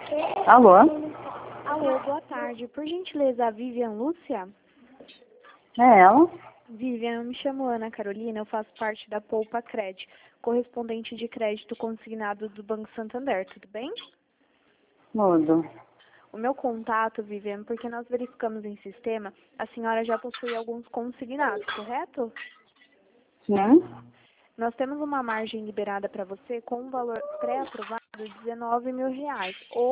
Alô? Alô, boa tarde. Por gentileza, a Vivian Lúcia? É ela? Vivian, eu me chamo Ana Carolina, eu faço parte da Poupa Cred, correspondente de crédito consignado do Banco Santander, tudo bem? Mudo. O meu contato, Vivian, porque nós verificamos em sistema, a senhora já possui alguns consignados, correto? Sim? Nós temos uma margem liberada para você com um valor pré-aprovado de R$ 19 mil.